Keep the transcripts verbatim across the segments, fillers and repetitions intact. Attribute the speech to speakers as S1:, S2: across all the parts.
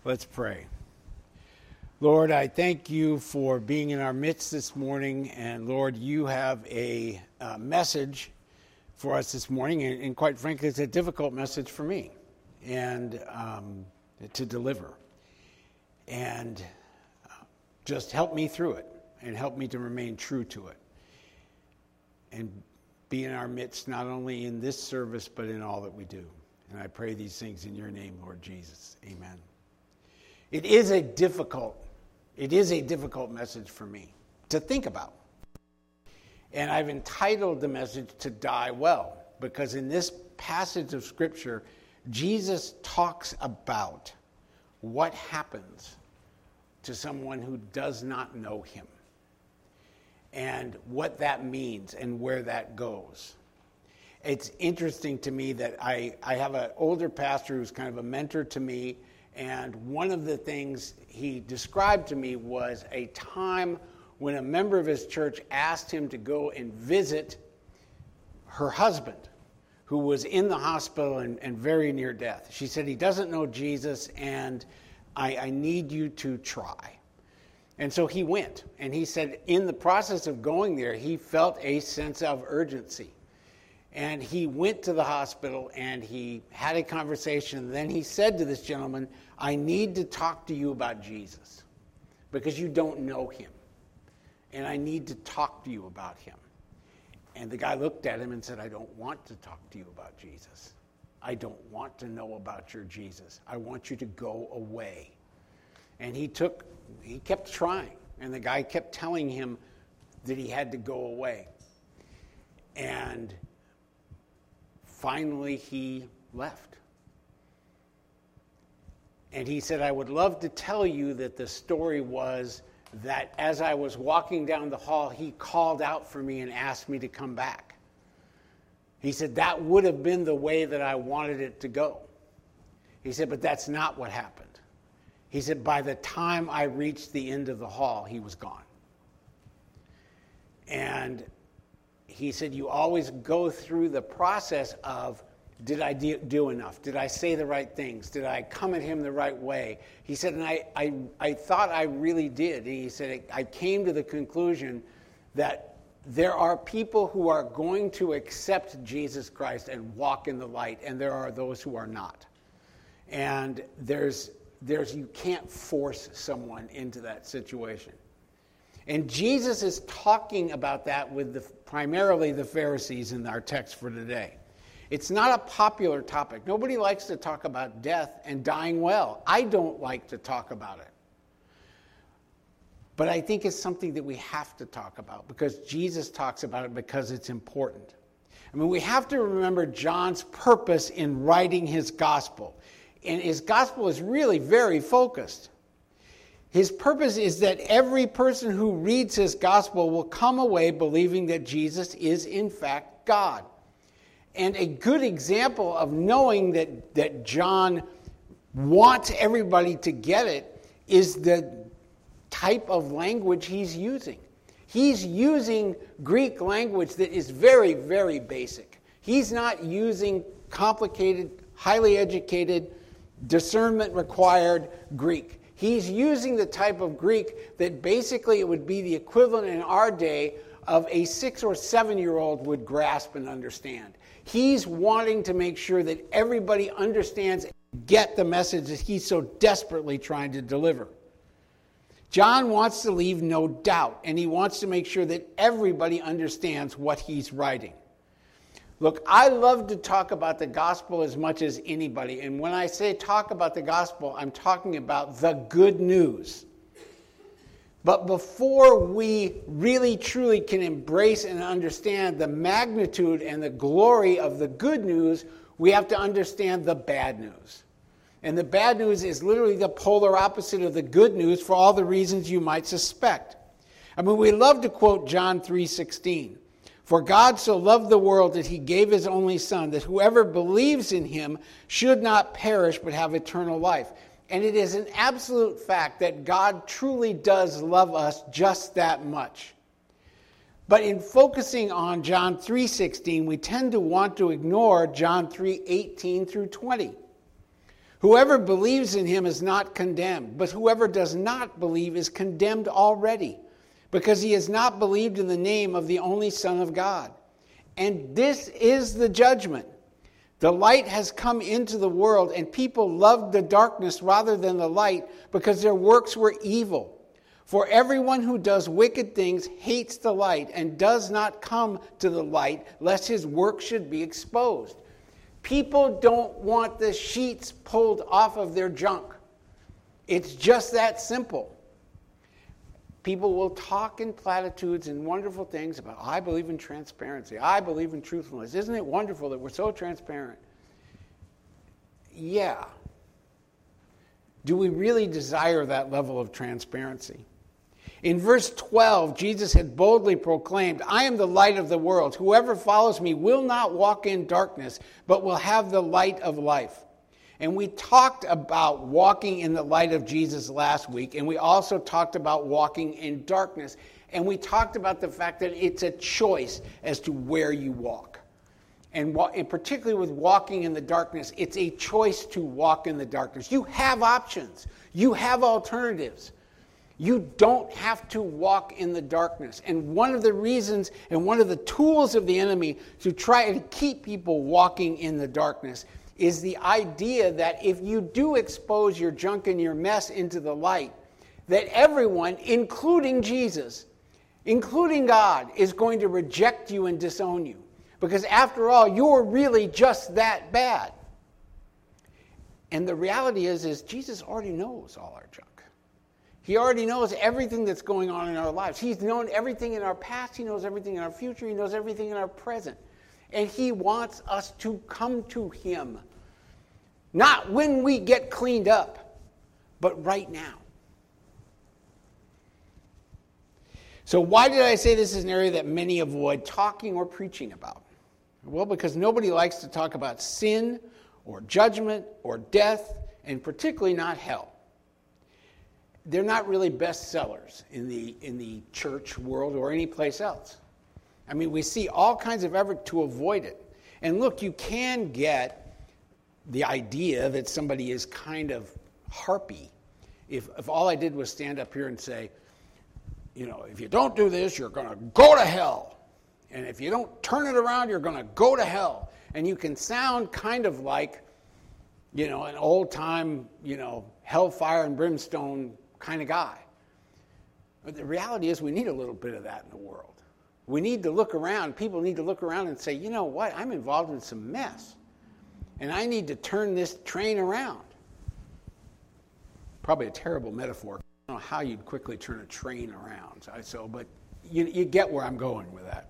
S1: Let's pray. Lord, I thank you for being in our midst this morning. And Lord, you have a uh, message for us this morning. And, and quite frankly, it's a difficult message for me and um, to deliver. And uh, just help me through it and help me to remain true to it. And be in our midst, not only in this service, but in all that we do. And I pray these things in your name, Lord Jesus. Amen. It is a difficult, it is a difficult message for me to think about. And I've entitled the message to Die Well, because in this passage of Scripture, Jesus talks about what happens to someone who does not know him and what that means and where that goes. It's interesting to me that I, I have an older pastor who's kind of a mentor to me. And one of the things he described to me was a time when a member of his church asked him to go and visit her husband, who was in the hospital and, and very near death. She said, he doesn't know Jesus, and I, I need you to try. And so he went. And he said in the process of going there, he felt a sense of urgency. And he went to the hospital and he had a conversation. Then he said to this gentleman, I need to talk to you about Jesus because you don't know him. And I need to talk to you about him. And the guy looked at him and said, I don't want to talk to you about Jesus. I don't want to know about your Jesus. I want you to go away. And he took, he kept trying. And the guy kept telling him that he had to go away. And finally, he left. And he said, I would love to tell you that the story was that as I was walking down the hall, he called out for me and asked me to come back. He said, that would have been the way that I wanted it to go. He said, but that's not what happened. He said, by the time I reached the end of the hall, he was gone. And he said, you always go through the process of, did I do enough? Did I say the right things? Did I come at him the right way? He said, and I, I, I thought I really did. And he said, I came to the conclusion that there are people who are going to accept Jesus Christ and walk in the light, and there are those who are not. And there's, there's you can't force someone into that situation. And Jesus is talking about that with the, primarily the Pharisees in our text for today. It's not a popular topic. Nobody likes to talk about death and dying well. I don't like to talk about it. But I think it's something that we have to talk about because Jesus talks about it because it's important. I mean, we have to remember John's purpose in writing his gospel. And his gospel is really very focused. His purpose is that every person who reads his gospel will come away believing that Jesus is in fact God. And a good example of knowing that, that John wants everybody to get it is the type of language he's using. He's using Greek language that is very, very basic. He's not using complicated, highly educated, discernment required Greek. He's using the type of Greek that basically it would be the equivalent in our day of a six or seven year old would grasp and understand. He's wanting to make sure that everybody understands and get the message that he's so desperately trying to deliver. John wants to leave no doubt, and he wants to make sure that everybody understands what he's writing. Look, I love to talk about the gospel as much as anybody. And when I say talk about the gospel, I'm talking about the good news. But before we really truly can embrace and understand the magnitude and the glory of the good news, we have to understand the bad news. And the bad news is literally the polar opposite of the good news for all the reasons you might suspect. I mean, we love to quote John three sixteen. For God so loved the world that he gave his only Son, that whoever believes in him should not perish but have eternal life. And it is an absolute fact that God truly does love us just that much. But in focusing on John three sixteen, we tend to want to ignore John three eighteen through twenty. Whoever believes in him is not condemned, but whoever does not believe is condemned already, because he has not believed in the name of the only Son of God. And this is the judgment. The light has come into the world, and people loved the darkness rather than the light, because their works were evil. For everyone who does wicked things hates the light and does not come to the light, lest his work should be exposed. People don't want the sheets pulled off of their junk. It's just that simple. People will talk in platitudes and wonderful things about, I believe in transparency. I believe in truthfulness. Isn't it wonderful that we're so transparent? Yeah. Do we really desire that level of transparency? In verse twelve, Jesus had boldly proclaimed, I am the light of the world. Whoever follows me will not walk in darkness, but will have the light of life. And we talked about walking in the light of Jesus last week, and we also talked about walking in darkness. And we talked about the fact that it's a choice as to where you walk. And, and particularly with walking in the darkness, it's a choice to walk in the darkness. You have options. You have alternatives. You don't have to walk in the darkness. And one of the reasons and one of the tools of the enemy to try to keep people walking in the darkness is the idea that if you do expose your junk and your mess into the light, that everyone, including Jesus, including God, is going to reject you and disown you. Because after all, you're really just that bad. And the reality is, is Jesus already knows all our junk. He already knows everything that's going on in our lives. He's known everything in our past. He knows everything in our future. He knows everything in our present. And he wants us to come to him. Not when we get cleaned up, but right now. So why did I say this is an area that many avoid talking or preaching about? Well, because nobody likes to talk about sin or judgment or death, and particularly not hell. They're not really bestsellers in the in the church world or any place else. I mean, we see all kinds of effort to avoid it. And look, you can get the idea that somebody is kind of harpy if, if all I did was stand up here and say, you know, if you don't do this, you're going to go to hell. And if you don't turn it around, you're going to go to hell. And you can sound kind of like, you know, an old-time, you know, hellfire and brimstone kind of guy. But the reality is we need a little bit of that in the world. We need to look around. People need to look around and say, you know what? I'm involved in some mess. And I need to turn this train around. Probably a terrible metaphor. I don't know how you'd quickly turn a train around. So, but you, you get where I'm going with that.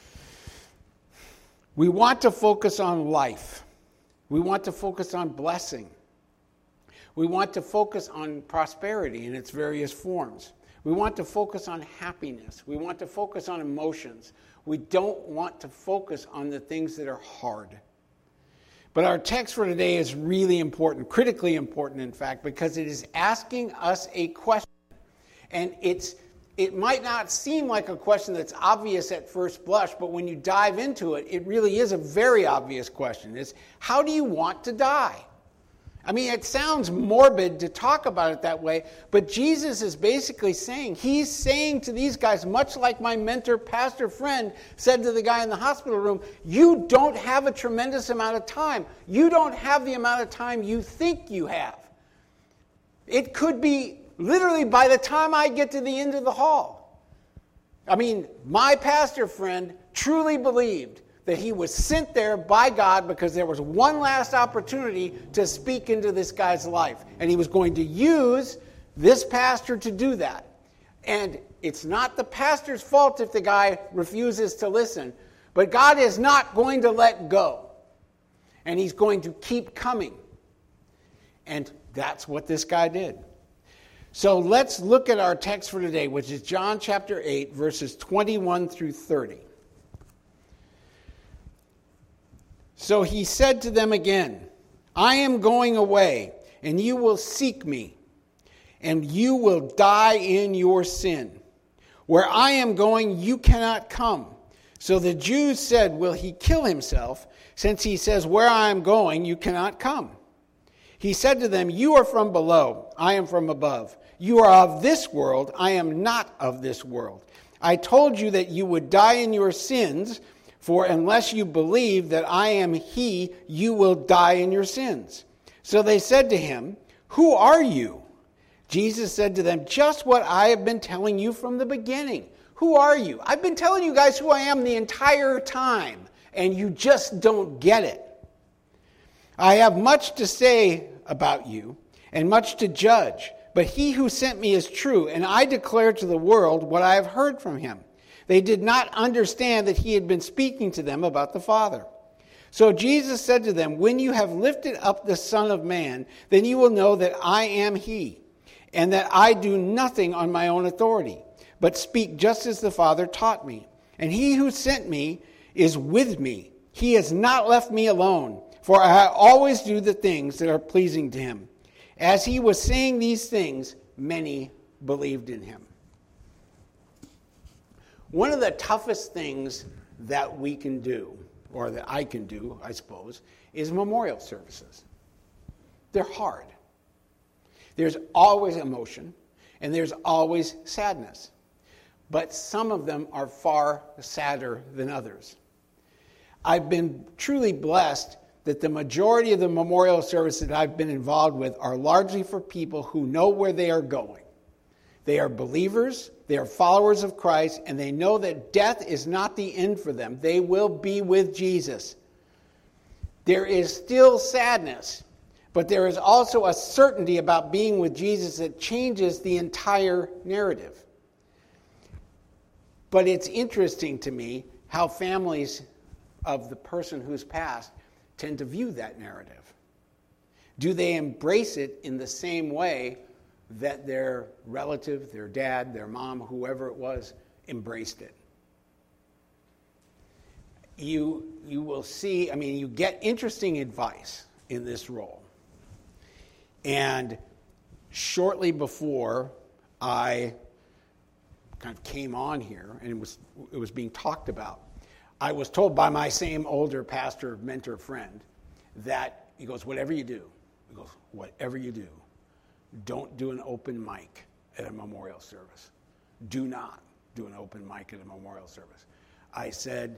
S1: We want to focus on life. We want to focus on blessing. We want to focus on prosperity in its various forms. We want to focus on happiness. We want to focus on emotions. We don't want to focus on the things that are hard. But our text for today is really important, critically important, in fact, because it is asking us a question. And it's it might not seem like a question that's obvious at first blush, but when you dive into it, it really is a very obvious question. It's, how do you want to die? I mean, it sounds morbid to talk about it that way, but Jesus is basically saying, he's saying to these guys, much like my mentor, pastor friend, said to the guy in the hospital room, you don't have a tremendous amount of time. You don't have the amount of time you think you have. It could be literally by the time I get to the end of the hall. I mean, my pastor friend truly believed that he was sent there by God because there was one last opportunity to speak into this guy's life. And he was going to use this pastor to do that. And it's not the pastor's fault if the guy refuses to listen. But God is not going to let go. And he's going to keep coming. And that's what this guy did. So let's look at our text for today, which is John chapter eight, verses twenty-one through thirty. So he said to them again, I am going away, and you will seek me, and you will die in your sin. Where I am going, you cannot come. So the Jews said, will he kill himself, since he says, where I am going, you cannot come? He said to them, "You are from below, I am from above. You are of this world, I am not of this world. I told you that you would die in your sins, for unless you believe that I am he, you will die in your sins." So they said to him, "Who are you?" Jesus said to them, "Just what I have been telling you from the beginning. Who are you? I've been telling you guys who I am the entire time, and you just don't get it. I have much to say about you, and much to judge, but he who sent me is true, and I declare to the world what I have heard from him." They did not understand that he had been speaking to them about the Father. So Jesus said to them, "When you have lifted up the Son of Man, then you will know that I am he, and that I do nothing on my own authority, but speak just as the Father taught me. And he who sent me is with me. He has not left me alone, for I always do the things that are pleasing to him." As he was saying these things, many believed in him. One of the toughest things that we can do, or that I can do, I suppose, is memorial services. They're hard. There's always emotion, and there's always sadness. But some of them are far sadder than others. I've been truly blessed that the majority of the memorial services that I've been involved with are largely for people who know where they are going. They are believers, they are followers of Christ, and they know that death is not the end for them. They will be with Jesus. There is still sadness, but there is also a certainty about being with Jesus that changes the entire narrative. But it's interesting to me how families of the person who's passed tend to view that narrative. Do they embrace it in the same way that their relative, their dad, their mom, whoever it was, embraced it? You, you will see, I mean, you get interesting advice in this role. And shortly before I kind of came on here, and it was, it was being talked about, I was told by my same older pastor, mentor, friend, that he goes, whatever you do, he goes, whatever you do, don't do an open mic at a memorial service. Do not do an open mic at a memorial service. I said,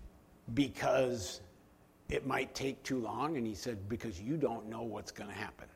S1: because it might take too long, and he said, because you don't know what's going to happen.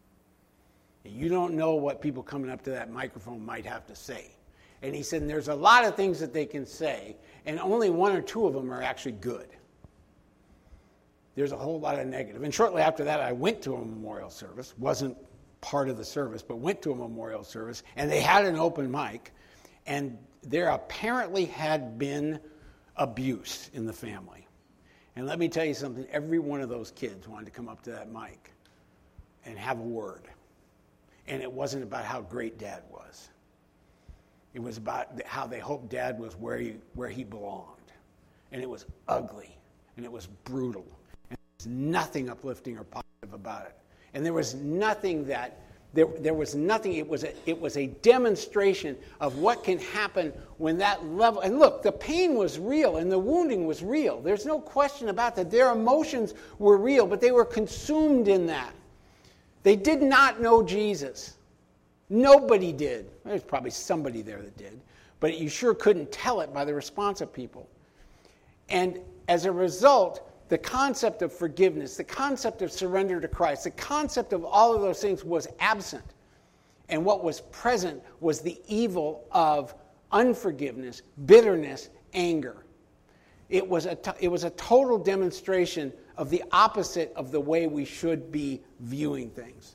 S1: You don't know what people coming up to that microphone might have to say. And he said, and there's a lot of things that they can say, and only one or two of them are actually good. There's a whole lot of negative. And shortly after that, I went to a memorial service. Wasn't part of the service, but went to a memorial service, and they had an open mic, and there apparently had been abuse in the family. And let me tell you something, every one of those kids wanted to come up to that mic and have a word. And it wasn't about how great Dad was. It was about how they hoped Dad was where he, where he belonged. And it was ugly, and it was brutal. And there was nothing uplifting or positive about it. And there was nothing that, there, there was nothing, it was, a, it was a demonstration of what can happen when that level, and look, the pain was real and the wounding was real. There's no question about that. Their emotions were real, but they were consumed in that. They did not know Jesus. Nobody did. There's probably somebody there that did, but you sure couldn't tell it by the response of people. And as a result, the concept of forgiveness, the concept of surrender to Christ, the concept of all of those things was absent. And what was present was the evil of unforgiveness, bitterness, anger. It was a, t- it was a total demonstration of the opposite of the way we should be viewing things.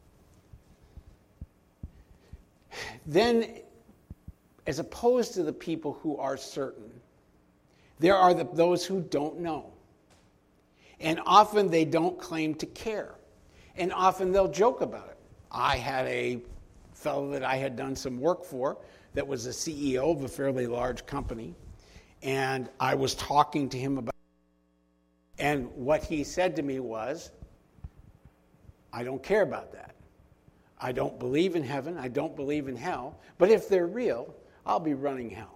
S1: Then, as opposed to the people who are certain, there are the, those who don't know. And often they don't claim to care. And often they'll joke about it. I had a fellow that I had done some work for that was the C E O of a fairly large company. And I was talking to him about it. And what he said to me was, I don't care about that. I don't believe in heaven. I don't believe in hell. But if they're real, I'll be running hell.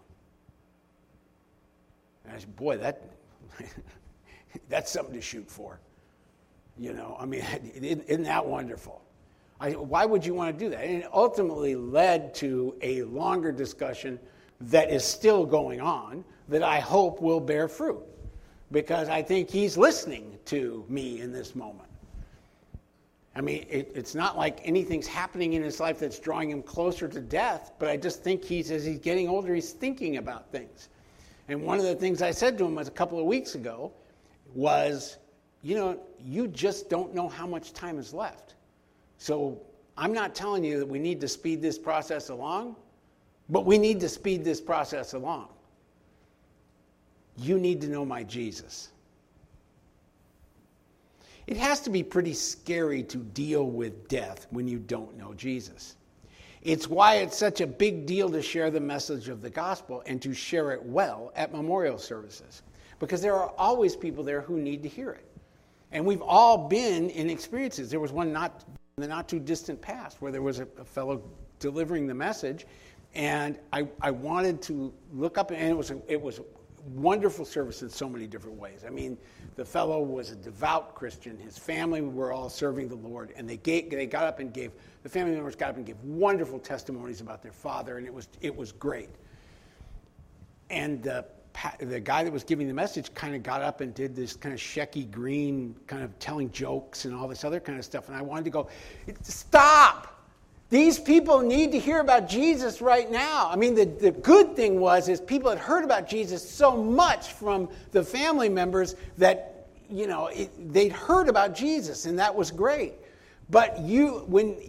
S1: And I said, boy, that... that's something to shoot for. You know, I mean, isn't that wonderful? I, why would you want to do that? And it ultimately led to a longer discussion that is still going on that I hope will bear fruit, because I think he's listening to me in this moment. I mean, it, it's not like anything's happening in his life that's drawing him closer to death, but I just think he's, as he's getting older, he's thinking about things. And one of the things I said to him was a couple of weeks ago was, you know, you just don't know how much time is left. So I'm not telling you that we need to speed this process along, but we need to speed this process along. You need to know my Jesus. It has to be pretty scary to deal with death when you don't know Jesus. It's why it's such a big deal to share the message of the gospel and to share it well at memorial services, because there are always people there who need to hear it. And we've all been in experiences. There was one not in the not too distant past where there was a, a fellow delivering the message, and I, I wanted to look up, and it was a, it was a wonderful service in so many different ways. I mean, the fellow was a devout Christian. His family were all serving the Lord, and they gave, they got up and gave, the family members got up and gave wonderful testimonies about their father, and it was it was great. And the the guy that was giving the message kind of got up and did this kind of Shecky Green, kind of telling jokes and all this other kind of stuff, and I wanted to go, stop! These people need to hear about Jesus right now. I mean, the, the good thing was is people had heard about Jesus so much from the family members that, you know, it, they'd heard about Jesus, and that was great. But you, when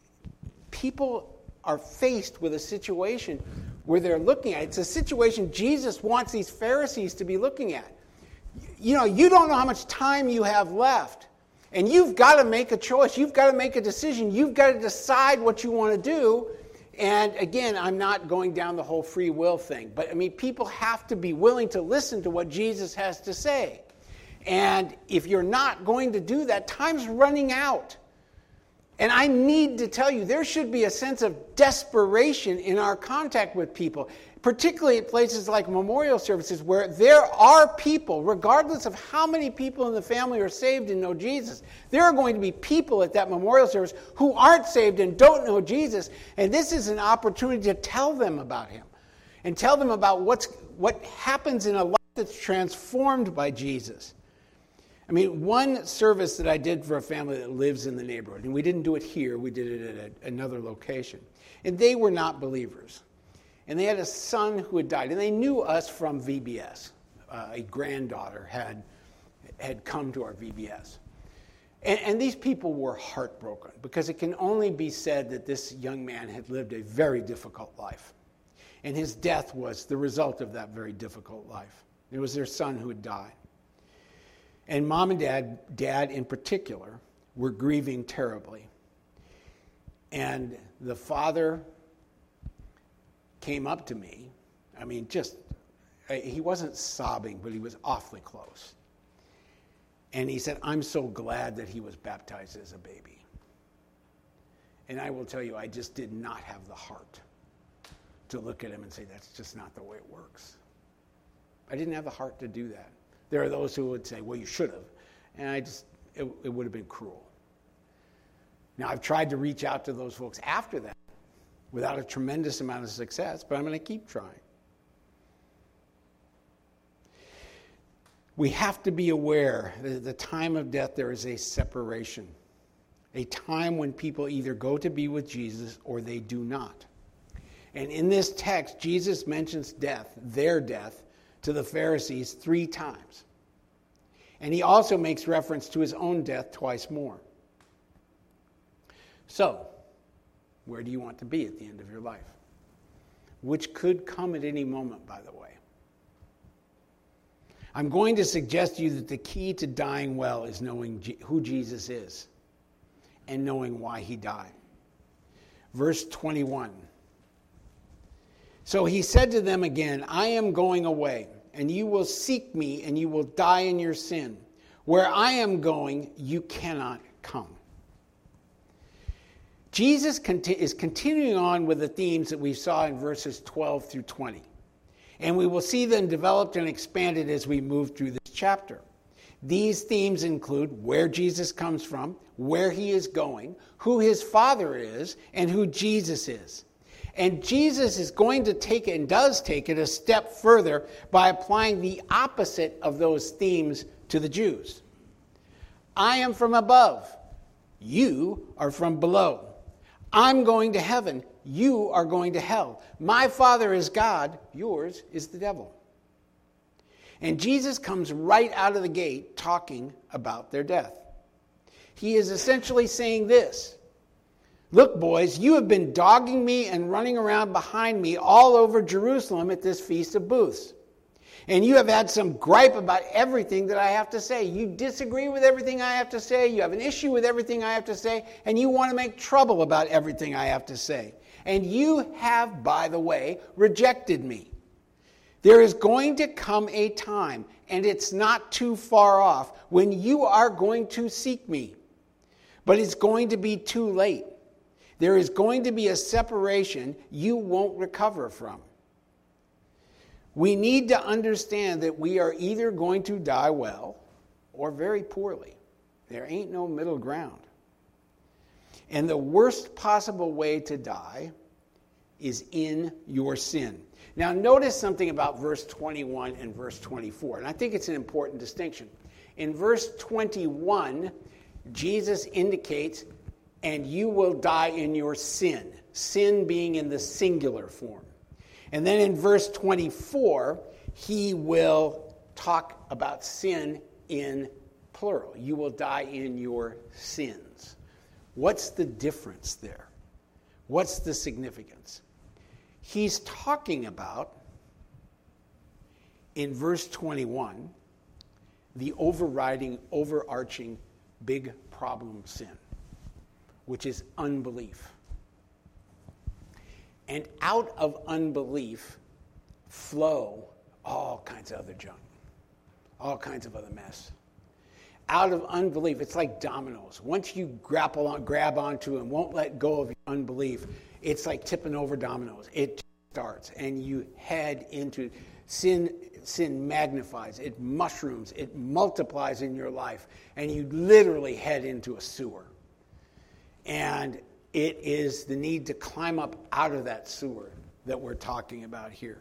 S1: people are faced with a situation where they're looking at, it's a situation Jesus wants these Pharisees to be looking at. You know, you don't know how much time you have left. And you've got to make a choice. You've got to make a decision. You've got to decide what you want to do. And again, I'm not going down the whole free will thing. But I mean, people have to be willing to listen to what Jesus has to say. And if you're not going to do that, time's running out. And I need to tell you, there should be a sense of desperation in our contact with people, particularly at places like memorial services where there are people, regardless of how many people in the family are saved and know Jesus, there are going to be people at that memorial service who aren't saved and don't know Jesus, and this is an opportunity to tell them about him and tell them about what's what happens in a life that's transformed by Jesus. I mean, one service that I did for a family that lives in the neighborhood, and we didn't do it here, we did it at a, another location, and they were not believers. And they had a son who had died, and they knew us from V B S. Uh, a granddaughter had had come to our V B S. And, and these people were heartbroken, because it can only be said that this young man had lived a very difficult life. And his death was the result of that very difficult life. It was their son who had died. And mom and dad, dad in particular, were grieving terribly. And the father came up to me. I mean, just, he wasn't sobbing, but he was awfully close. And he said, I'm so glad that he was baptized as a baby. And I will tell you, I just did not have the heart to look at him and say, that's just not the way it works. I didn't have the heart to do that. There are those who would say, well, you should have. And I just, it, it would have been cruel. Now, I've tried to reach out to those folks after that without a tremendous amount of success, but I'm going to keep trying. We have to be aware that at the time of death there is a separation, a time when people either go to be with Jesus or they do not. And in this text, Jesus mentions death, their death, to the Pharisees three times. And he also makes reference to his own death twice more. So, where do you want to be at the end of your life? Which could come at any moment, by the way. I'm going to suggest to you that the key to dying well is knowing G- who Jesus is and knowing why he died. Verse twenty-one. So he said to them again, I am going away, and you will seek me, and you will die in your sin. Where I am going, you cannot come. Jesus conti- is continuing on with the themes that we saw in verses twelve through twenty. And we will see them developed and expanded as we move through this chapter. These themes include where Jesus comes from, where he is going, who his Father is, and who Jesus is. And Jesus is going to take it, and does take it, a step further by applying the opposite of those themes to the Jews. I am from above. You are from below. I'm going to heaven. You are going to hell. My Father is God. Yours is the devil. And Jesus comes right out of the gate talking about their death. He is essentially saying this: look, boys, you have been dogging me and running around behind me all over Jerusalem at this Feast of Booths. And you have had some gripe about everything that I have to say. You disagree with everything I have to say. You have an issue with everything I have to say. And you want to make trouble about everything I have to say. And you have, by the way, rejected me. There is going to come a time, and it's not too far off, when you are going to seek me. But it's going to be too late. There is going to be a separation you won't recover from. We need to understand that we are either going to die well or very poorly. There ain't no middle ground. And the worst possible way to die is in your sin. Now notice something about verse twenty-one and verse twenty-four, and I think it's an important distinction. In verse twenty-one, Jesus indicates, and you will die in your sin, sin being in the singular form. And then in verse twenty-four, he will talk about sin in plural. You will die in your sins. What's the difference there? What's the significance? He's talking about, in verse twenty-one, the overriding, overarching big problem sin, which is unbelief. And out of unbelief flow all kinds of other junk, all kinds of other mess. Out of unbelief, it's like dominoes. Once you grapple on, grab onto and won't let go of your unbelief, it's like tipping over dominoes. It starts, and you head into sin. Sin magnifies, it mushrooms, it multiplies in your life, and you literally head into a sewer. And it is the need to climb up out of that sewer that we're talking about here.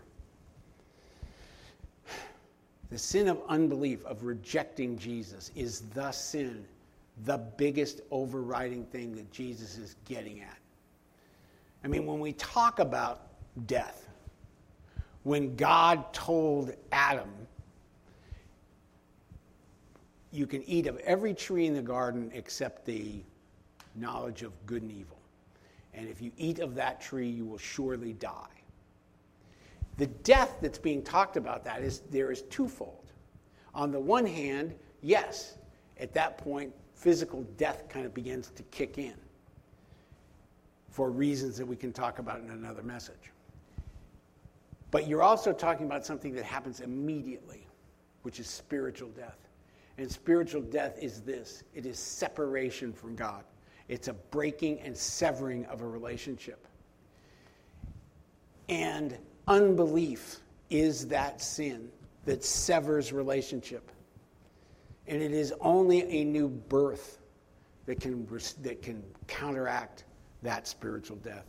S1: The sin of unbelief, of rejecting Jesus, is the sin, the biggest overriding thing that Jesus is getting at. I mean, when we talk about death, when God told Adam, you can eat of every tree in the garden except the knowledge of good and evil. And if you eat of that tree, you will surely die. The death that's being talked about that is there is twofold. On the one hand, yes, at that point, physical death kind of begins to kick in for reasons that we can talk about in another message. But you're also talking about something that happens immediately, which is spiritual death. And spiritual death is this: it is separation from God. It's a breaking and severing of a relationship. And unbelief is that sin that severs relationship. And it is only a new birth that can, that can counteract that spiritual death.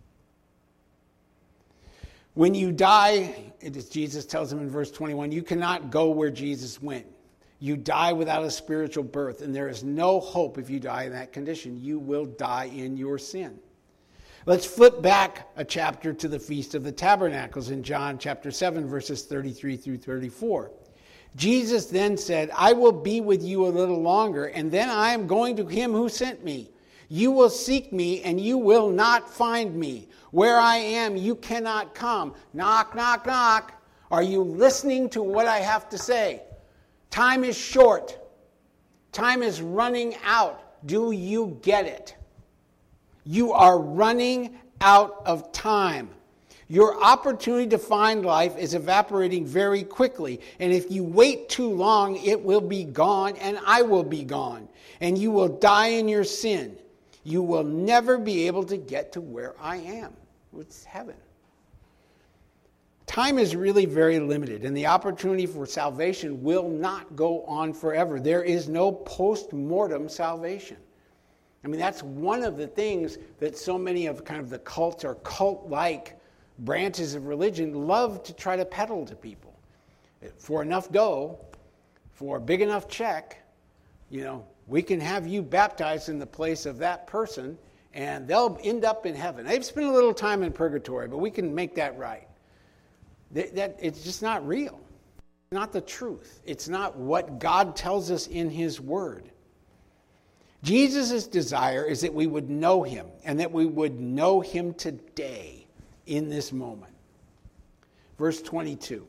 S1: When you die, it is, Jesus tells him in verse twenty-one, you cannot go where Jesus went. You die without a spiritual birth, and there is no hope if you die in that condition. You will die in your sin. Let's flip back a chapter to the Feast of the Tabernacles in John chapter seven, verses thirty-three through thirty-four. Jesus then said, I will be with you a little longer, and then I am going to him who sent me. You will seek me, and you will not find me. Where I am, you cannot come. Knock, knock, knock. Are you listening to what I have to say? Time is short. Time is running out. Do you get it? You are running out of time. Your opportunity to find life is evaporating very quickly. And if you wait too long, it will be gone, and I will be gone. And you will die in your sin. You will never be able to get to where I am. It's heaven. Time is really very limited, and the opportunity for salvation will not go on forever. There is no post-mortem salvation. I mean, that's one of the things that so many of kind of the cults or cult-like branches of religion love to try to peddle to people. For enough dough, for a big enough check, you know, we can have you baptized in the place of that person, and they'll end up in heaven. They've spent a little time in purgatory, but we can make that right. That, that it's just not real. It's not the truth. It's not what God tells us in his word. Jesus' desire is that we would know him, and that we would know him today in this moment. Verse twenty-two.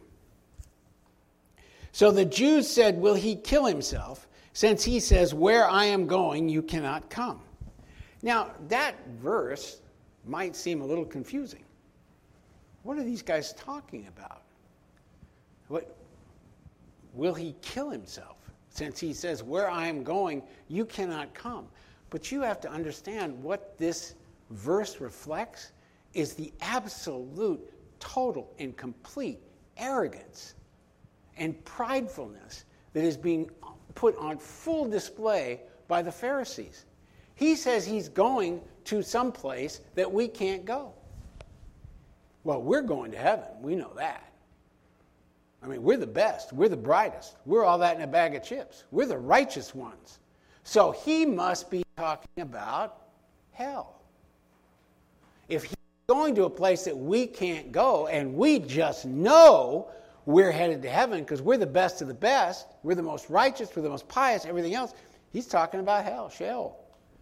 S1: So the Jews said, will he kill himself, since he says, where I am going, you cannot come? Now, that verse might seem a little confusing. What are these guys talking about? What, will he kill himself? Since he says, where I am going, you cannot come. But you have to understand what this verse reflects is the absolute, total, and complete arrogance and pridefulness that is being put on full display by the Pharisees. He says he's going to some place that we can't go. Well, we're going to heaven. We know that. I mean, we're the best. We're the brightest. We're all that in a bag of chips. We're the righteous ones. So he must be talking about hell. If he's going to a place that we can't go, and we just know we're headed to heaven because we're the best of the best, we're the most righteous, we're the most pious, everything else, he's talking about hell, Sheol.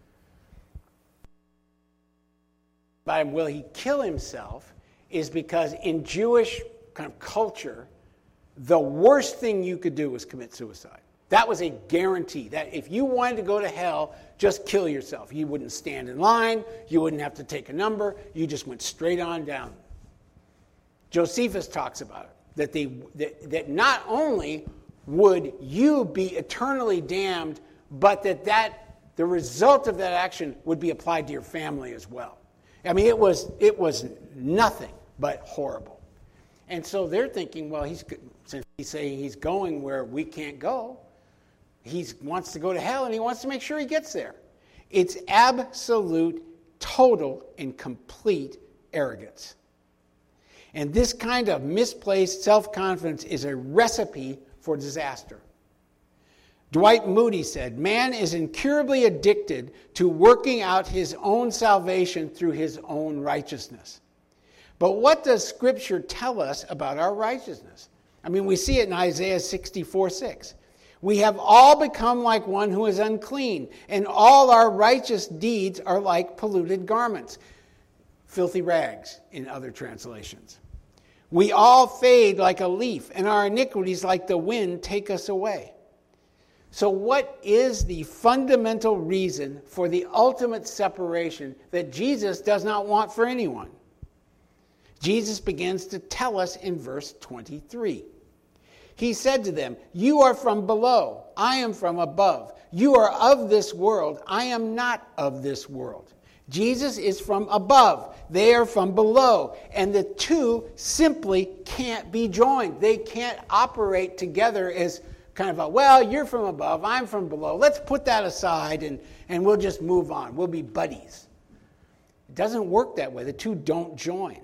S1: But will he kill himself is because in Jewish kind of culture, the worst thing you could do was commit suicide. That was a guarantee that if you wanted to go to hell, just kill yourself. You wouldn't stand in line. You wouldn't have to take a number. You just went straight on down. Josephus talks about it, that, they, that, that not only would you be eternally damned, but that, that the result of that action would be applied to your family as well. I mean, it was it was nothing but horrible. And so they're thinking, well, he's since he's saying he's going where we can't go, he wants to go to hell, and he wants to make sure he gets there. It's absolute, total, and complete arrogance. And this kind of misplaced self-confidence is a recipe for disaster. Dwight Moody said, man is incurably addicted to working out his own salvation through his own righteousness. But what does Scripture tell us about our righteousness? I mean, we see it in Isaiah sixty-four six. We have all become like one who is unclean, and all our righteous deeds are like polluted garments. Filthy rags in other translations. We all fade like a leaf, and our iniquities like the wind take us away. So what is the fundamental reason for the ultimate separation that Jesus does not want for anyone? Jesus begins to tell us in verse twenty-three. He said to them, you are from below, I am from above. You are of this world, I am not of this world. Jesus is from above, they are from below, and the two simply can't be joined. They can't operate together as kind of a, well, you're from above, I'm from below. Let's put that aside and, and we'll just move on. We'll be buddies. It doesn't work that way. The two don't join.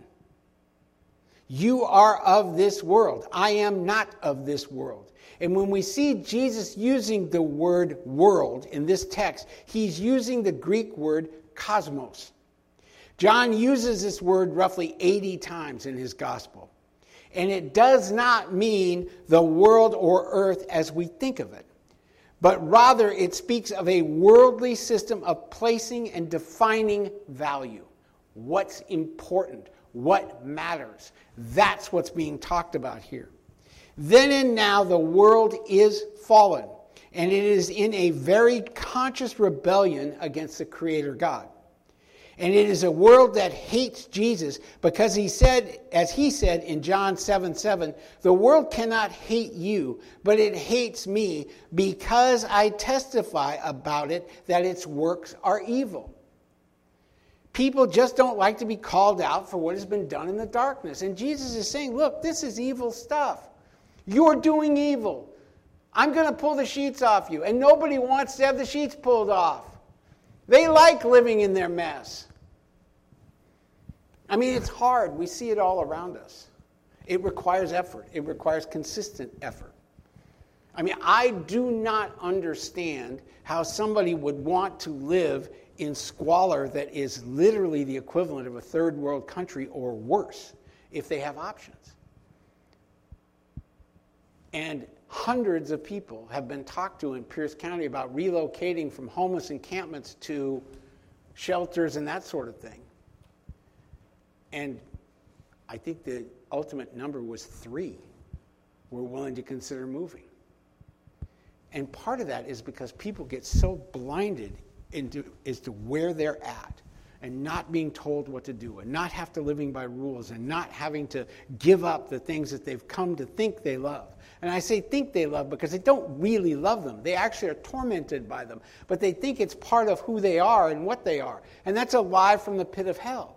S1: You are of this world. I am not of this world. And when we see Jesus using the word world in this text, he's using the Greek word cosmos. John uses this word roughly eighty times in his gospel. And it does not mean the world or earth as we think of it, but rather it speaks of a worldly system of placing and defining value. What's important? What matters? That's what's being talked about here. Then and now the world is fallen, and it is in a very conscious rebellion against the Creator God. And it is a world that hates Jesus because he said, as he said in John seven seven, the world cannot hate you, but it hates me because I testify about it that its works are evil. People just don't like to be called out for what has been done in the darkness. And Jesus is saying, look, this is evil stuff. You're doing evil. I'm going to pull the sheets off you. And nobody wants to have the sheets pulled off. They like living in their mess. I mean, it's hard. We see it all around us. It requires effort. It requires consistent effort. I mean, I do not understand how somebody would want to live in squalor that is literally the equivalent of a third world country or worse if they have options. And hundreds of people have been talked to in Pierce County about relocating from homeless encampments to shelters and that sort of thing. And I think the ultimate number was three were willing to consider moving. And part of that is because people get so blinded into as to where they're at and not being told what to do and not have to living by rules and not having to give up the things that they've come to think they love. And I say think they love because they don't really love them. They actually are tormented by them. But they think it's part of who they are and what they are. And that's a lie from the pit of hell.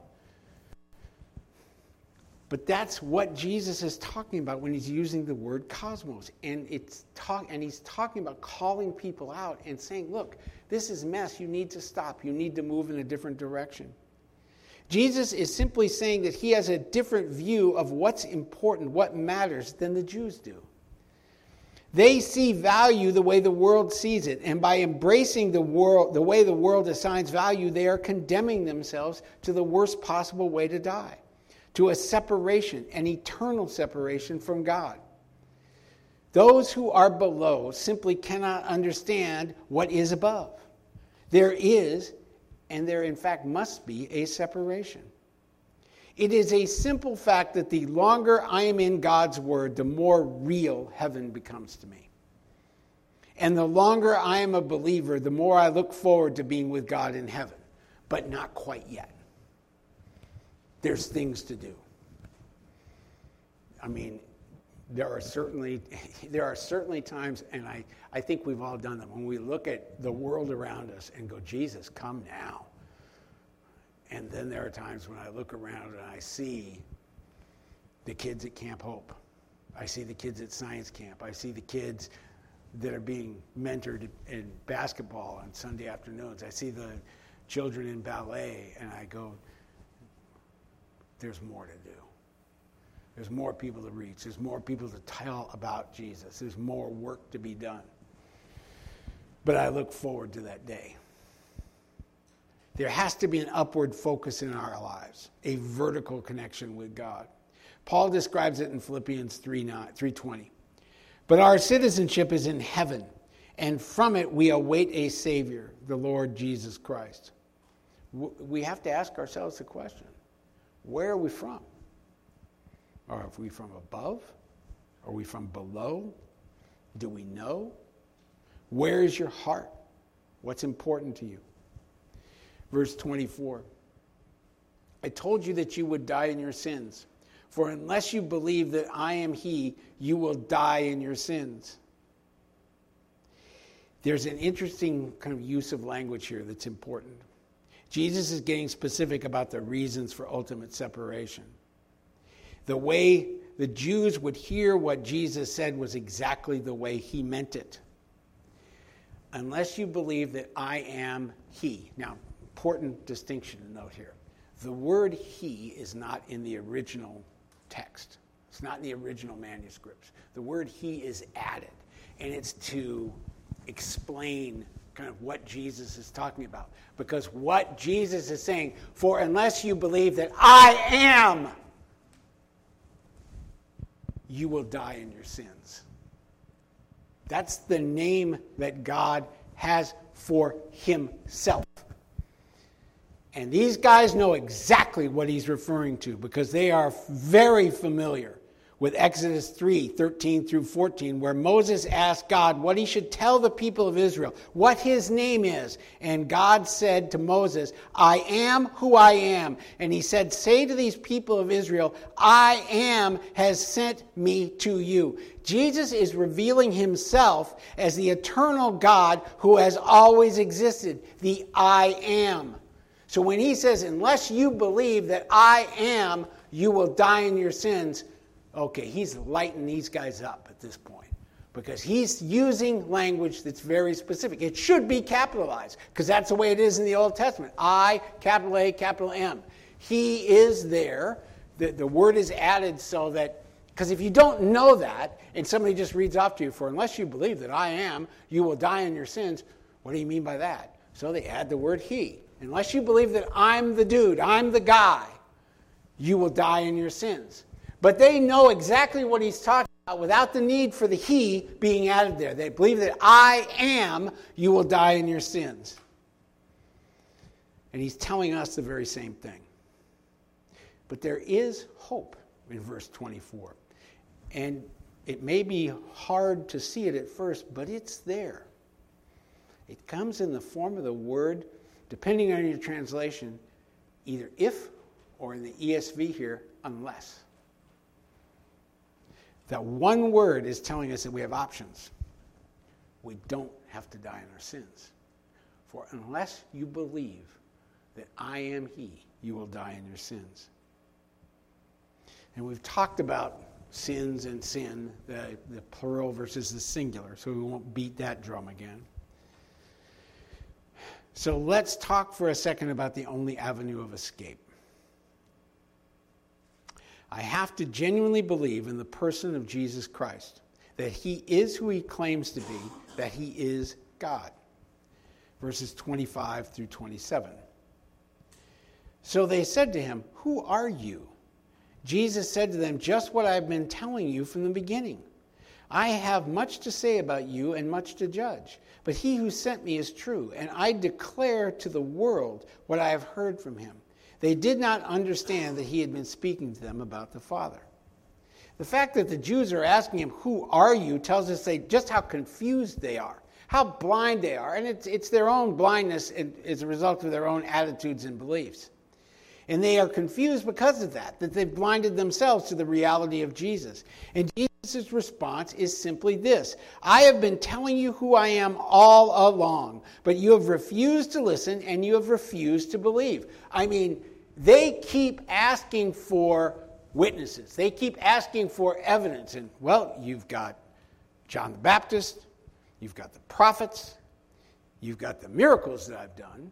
S1: But that's what Jesus is talking about when he's using the word cosmos. And it's talk, and he's talking about calling people out and saying, look, this is mess. You need to stop. You need to move in a different direction. Jesus is simply saying that he has a different view of what's important, what matters, than the Jews do. They see value the way the world sees it. And by embracing the world, the way the world assigns value, they are condemning themselves to the worst possible way to die. To a separation, an eternal separation from God. Those who are below simply cannot understand what is above. There is, and there in fact must be, a separation. It is a simple fact that the longer I am in God's Word, the more real heaven becomes to me. And the longer I am a believer, the more I look forward to being with God in heaven. But not quite yet. There's things to do. I mean, there are certainly there are certainly times, and I, I think we've all done them, when we look at the world around us and go, Jesus, come now. And then there are times when I look around and I see the kids at Camp Hope. I see the kids at science camp. I see the kids that are being mentored in basketball on Sunday afternoons. I see the children in ballet, and I go, there's more to do. There's more people to reach. There's more people to tell about Jesus. There's more work to be done. But I look forward to that day. There has to be an upward focus in our lives, a vertical connection with God. Paul describes it in Philippians three twenty. But our citizenship is in heaven, and from it we await a Savior, the Lord Jesus Christ. We have to ask ourselves the question, where are we from? Are we from above? Are we from below? Do we know? Where is your heart? What's important to you? Verse twenty-four. I told you that you would die in your sins. For unless you believe that I am he, you will die in your sins. There's an interesting kind of use of language here that's important. Jesus is getting specific about the reasons for ultimate separation. The way the Jews would hear what Jesus said was exactly the way he meant it. Unless you believe that I am he. Now, important distinction to note here. The word he is not in the original text. It's not in the original manuscripts. The word he is added, and it's to explain kind of what Jesus is talking about. Because what Jesus is saying, for unless you believe that I am, you will die in your sins. That's the name that God has for himself. And these guys know exactly what he's referring to because they are very familiar with Exodus three, thirteen through fourteen, where Moses asked God what he should tell the people of Israel, what his name is. And God said to Moses, I am who I am. And he said, say to these people of Israel, I am has sent me to you. Jesus is revealing himself as the eternal God who has always existed, the I am. So when he says, unless you believe that I am, you will die in your sins, okay, he's lighting these guys up at this point. Because he's using language that's very specific. It should be capitalized, because that's the way it is in the Old Testament. I, capital A, capital M. He is there. The, the word is added so that, because if you don't know that, and somebody just reads off to you, for unless you believe that I am, you will die in your sins, what do you mean by that? So they add the word he. Unless you believe that I'm the dude, I'm the guy, you will die in your sins. But they know exactly what he's talking about without the need for the he being added there. They believe that I am, you will die in your sins. And he's telling us the very same thing. But there is hope in verse twenty-four. And it may be hard to see it at first, but it's there. It comes in the form of the word, depending on your translation, either if or in the E S V here, unless. That one word is telling us that we have options. We don't have to die in our sins. For unless you believe that I am he, you will die in your sins. And we've talked about sins and sin, the, the plural versus the singular, so we won't beat that drum again. So let's talk for a second about the only avenue of escape. I have to genuinely believe in the person of Jesus Christ, that he is who he claims to be, that he is God. Verses twenty-five through twenty-seven. So they said to him, "Who are you?" Jesus said to them, "Just what I've been telling you from the beginning. I have much to say about you and much to judge, but he who sent me is true, and I declare to the world what I have heard from him." They did not understand that he had been speaking to them about the Father. The fact that the Jews are asking him, "Who are you?" tells us they, just how confused they are, how blind they are. And it's, it's their own blindness as a result of their own attitudes and beliefs. And they are confused because of that, that they've blinded themselves to the reality of Jesus. And Jesus' response is simply this: "I have been telling you who I am all along, but you have refused to listen and you have refused to believe." I mean, they keep asking for witnesses. They keep asking for evidence. And, well, you've got John the Baptist, you've got the prophets, you've got the miracles that I've done.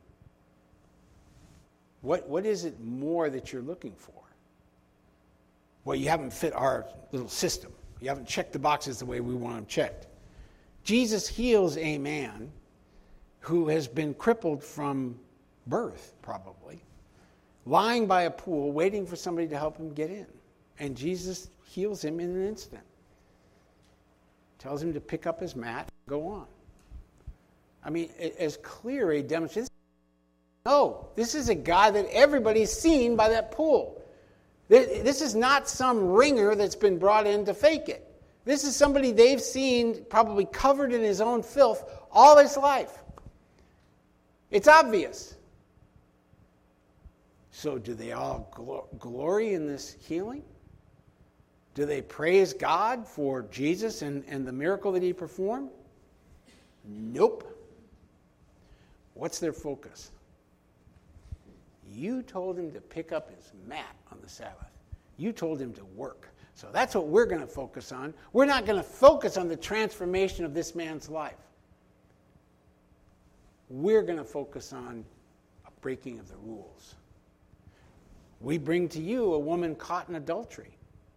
S1: What, what is it more that you're looking for? Well, you haven't fit our little system. You haven't checked the boxes the way we want them checked. Jesus heals a man who has been crippled from birth, probably, lying by a pool, waiting for somebody to help him get in. And Jesus heals him in an instant. Tells him to pick up his mat and go on. I mean, as clear a demonstration. No, this is a guy that everybody's seen by that pool. This is not some ringer that's been brought in to fake it. This is somebody they've seen probably covered in his own filth all his life. It's obvious. So do they all gl- glory in this healing? Do they praise God for Jesus and, and the miracle that he performed? Nope. What's their focus? You told him to pick up his mat on the Sabbath. You told him to work. So that's what we're going to focus on. We're not going to focus on the transformation of this man's life. We're going to focus on a breaking of the rules. We bring to you a woman caught in adultery.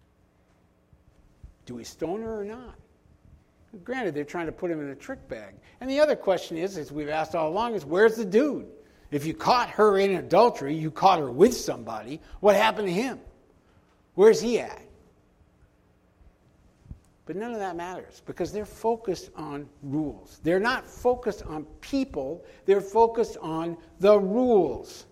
S1: Do we stone her or not? Granted, they're trying to put him in a trick bag. And the other question is, as we've asked all along, is where's the dude? If you caught her in adultery, you caught her with somebody, what happened to him? Where's he at? But none of that matters because they're focused on rules. They're not focused on people. They're focused on the rules.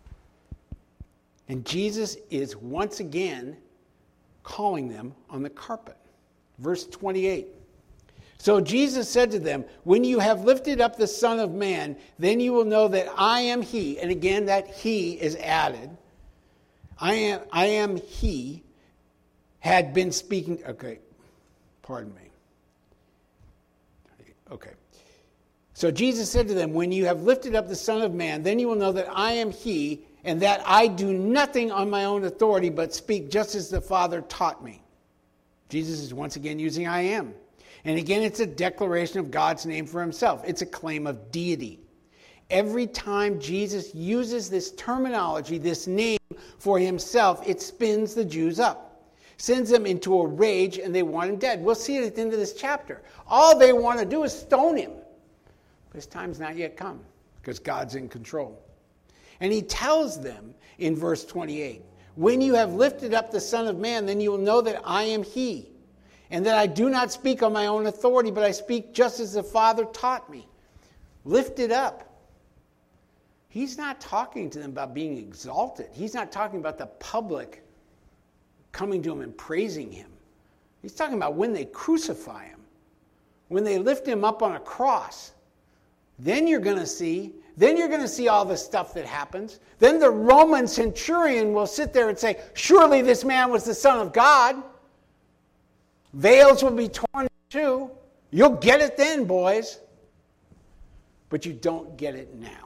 S1: And Jesus is once again calling them on the carpet. Verse twenty-eight. So Jesus said to them, "When you have lifted up the Son of Man, then you will know that I am he." And again, that he is added. I am, I am he had been speaking. Okay, pardon me. Okay. So Jesus said to them, when you have lifted up the Son of Man, then you will know that I am he, and that I do nothing on my own authority, but speak just as the Father taught me. Jesus is once again using I am. And again, it's a declaration of God's name for himself. It's a claim of deity. Every time Jesus uses this terminology, this name for himself, it spins the Jews up, sends them into a rage, and they want him dead. We'll see it at the end of this chapter. All they want to do is stone him. But his time's not yet come, because God's in control. And he tells them in verse twenty-eight, when you have lifted up the Son of Man, then you will know that I am he, and that I do not speak on my own authority, but I speak just as the Father taught me. Lifted up. He's not talking to them about being exalted. He's not talking about the public coming to him and praising him. He's talking about when they crucify him, when they lift him up on a cross. Then you're going to see, then you're going to see all the stuff that happens. Then the Roman centurion will sit there and say, surely this man was the Son of God. Veils will be torn in two. You'll get it then, boys. But you don't get it now.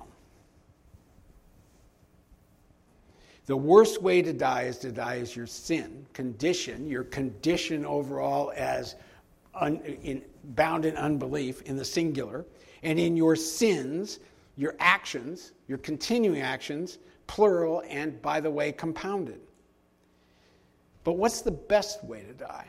S1: The worst way to die is to die as your sin, condition, your condition overall as un, in, bound in unbelief in the singular, and in your sins, your actions, your continuing actions, plural, and by the way, compounded. But what's the best way to die?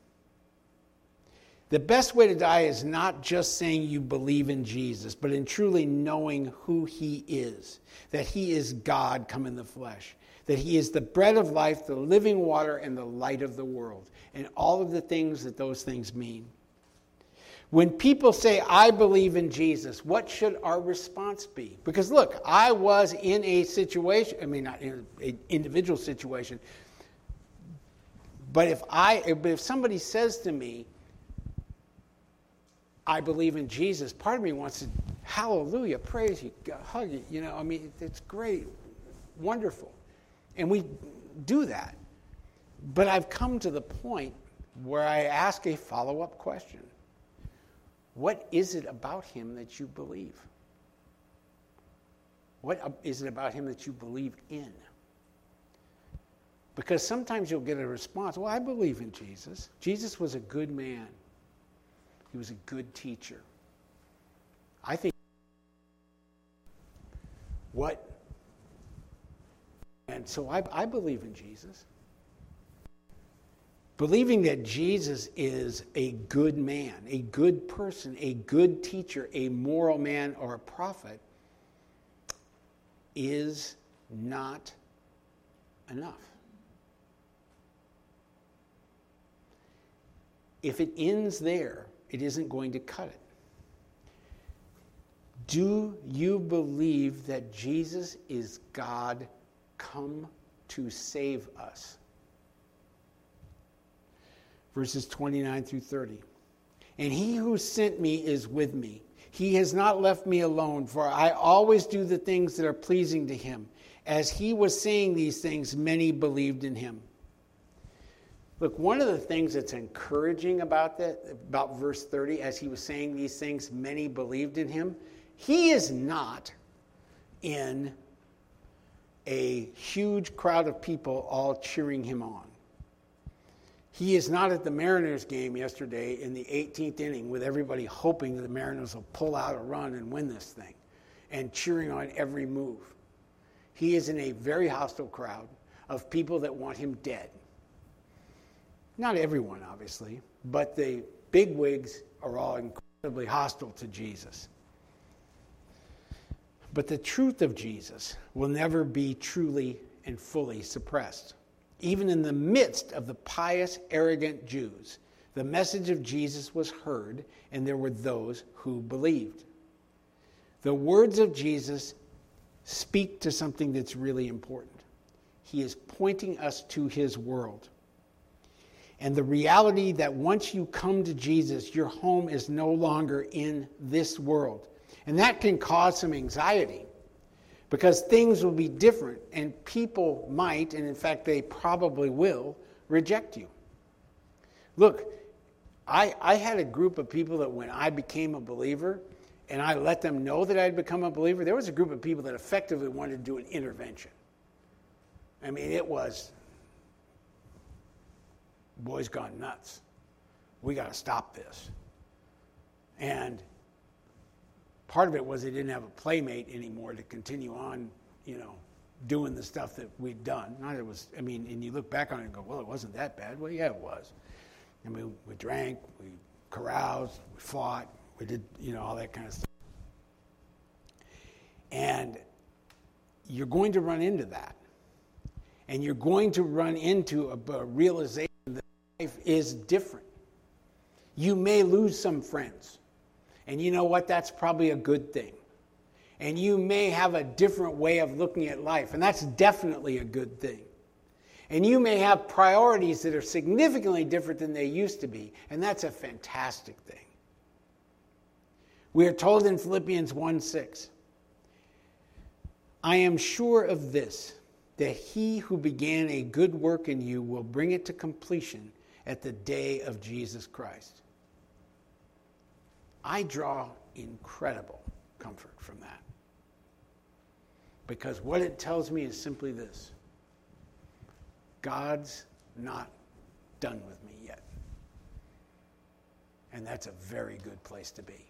S1: The best way to die is not just saying you believe in Jesus, but in truly knowing who he is, that he is God come in the flesh, that he is the bread of life, the living water, and the light of the world, and all of the things that those things mean. When people say, I believe in Jesus, what should our response be? Because look, I was in a situation, I mean, not in an individual situation, but if I, if somebody says to me, I believe in Jesus, part of me wants to, hallelujah, praise you, hug you, you know, I mean, it's great, wonderful. And we do that. But I've come to the point where I ask a follow-up question. What is it about him that you believe? What is it about him that you believe in? Because sometimes you'll get a response, well, I believe in Jesus. Jesus was a good man. He was a good teacher. I think what? And so I, I believe in Jesus. Believing that Jesus is a good man, a good person, a good teacher, a moral man, or a prophet is not enough. If it ends there, it isn't going to cut it. Do you believe that Jesus is God come to save us? Verses twenty-nine through thirty. And he who sent me is with me. He has not left me alone, for I always do the things that are pleasing to him. As he was saying these things, many believed in him. Look, one of the things that's encouraging about that, about verse thirty, as he was saying these things, many believed in him. He is not in a huge crowd of people all cheering him on. He is not at the Mariners game yesterday in the eighteenth inning with everybody hoping that the Mariners will pull out a run and win this thing and cheering on every move. He is in a very hostile crowd of people that want him dead. Not everyone, obviously, but the bigwigs are all incredibly hostile to Jesus. But the truth of Jesus will never be truly and fully suppressed. Even in the midst of the pious, arrogant Jews, the message of Jesus was heard, and there were those who believed. The words of Jesus speak to something that's really important. He is pointing us to his world. And the reality that once you come to Jesus, your home is no longer in this world. And that can cause some anxiety, because things will be different, and people might, and in fact they probably will, reject you. Look, I, I had a group of people that when I became a believer, and I let them know that I had become a believer, there was a group of people that effectively wanted to do an intervention. I mean, it was, boys gone nuts. We got to stop this. And part of it was they didn't have a playmate anymore to continue on, you know, doing the stuff that we'd done. Not it was, I mean, and you look back on it and go, well, it wasn't that bad. Well, yeah, it was. I mean, we drank, we caroused, we fought, we did, you know, all that kind of stuff. And you're going to run into that. And you're going to run into a, a realization that life is different. You may lose some friends. And you know what? That's probably a good thing. And you may have a different way of looking at life. And that's definitely a good thing. And you may have priorities that are significantly different than they used to be. And that's a fantastic thing. We are told in Philippians one six, I am sure of this, that he who began a good work in you will bring it to completion at the day of Jesus Christ. I draw incredible comfort from that. Because what it tells me is simply this. God's not done with me yet. And that's a very good place to be.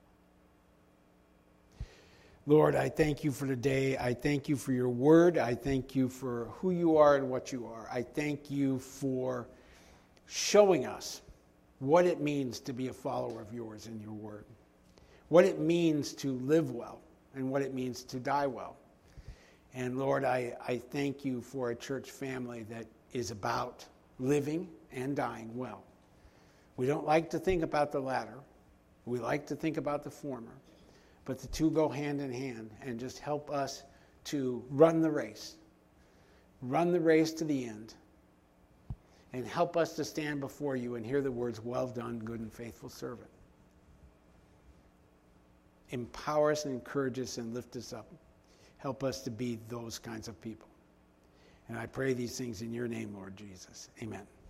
S1: Lord, I thank you for today. I thank you for your word. I thank you for who you are and what you are. I thank you for showing us what it means to be a follower of yours in your word. What it means to live well and what it means to die well. And Lord, I, I thank you for a church family that is about living and dying well. We don't like to think about the latter. We like to think about the former. But the two go hand in hand, and just help us to run the race. Run the race to the end. And help us to stand before you and hear the words, well done, good and faithful servant. Empower us and encourage us and lift us up. Help us to be those kinds of people. And I pray these things in your name, Lord Jesus. Amen.